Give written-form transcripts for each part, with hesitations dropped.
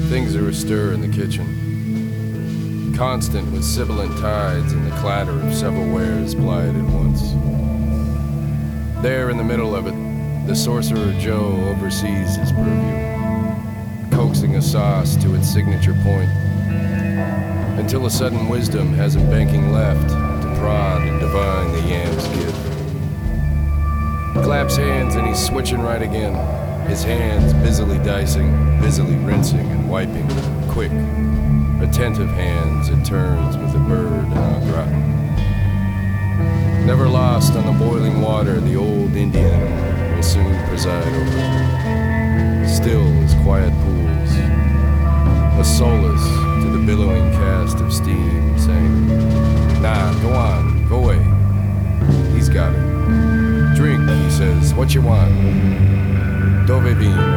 Things are astir in the kitchen, constant with sibilant tides and the clatter of several wares plied at once. There in the middle of it, the sorcerer Joe oversees his purview, coaxing a sauce to its signature point, until a sudden wisdom has him banking left to prod and divine the yam's gift. Claps hands and he's switching right again, his hands busily dicing, busily rinsing and wiping, quick, attentive hands it turns with a bird and au gratin. Never lost on the boiling water, the old Indian will soon preside over, still as quiet pools, a solace to the billowing cast of steam, saying, "Nah, go on, go away, he's got it. Drink," he says, "what you want? Dove vino?"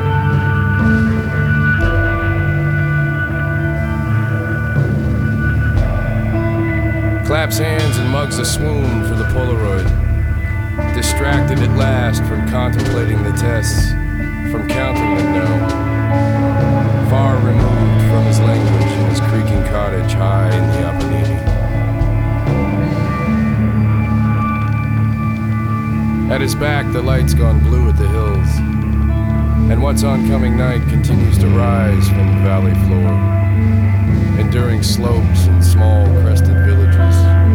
Claps hands and mugs a swoon for the Polaroid, distracted at last from contemplating the tests, from counting them now, far removed from his language in his creaking cottage high in the Apennini. At his back, the light's gone blue at the hills, and what's oncoming night continues to rise from the valley floor, enduring slopes and small crested villages,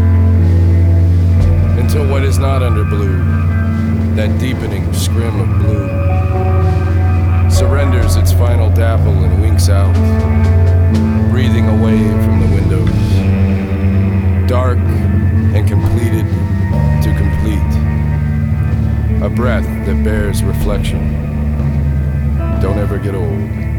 until what is not under blue, that deepening scrim of blue, surrenders its final dapple and winks out, breathing away from the windows, dark and completed to complete, a breath that bears reflection. Don't ever get old.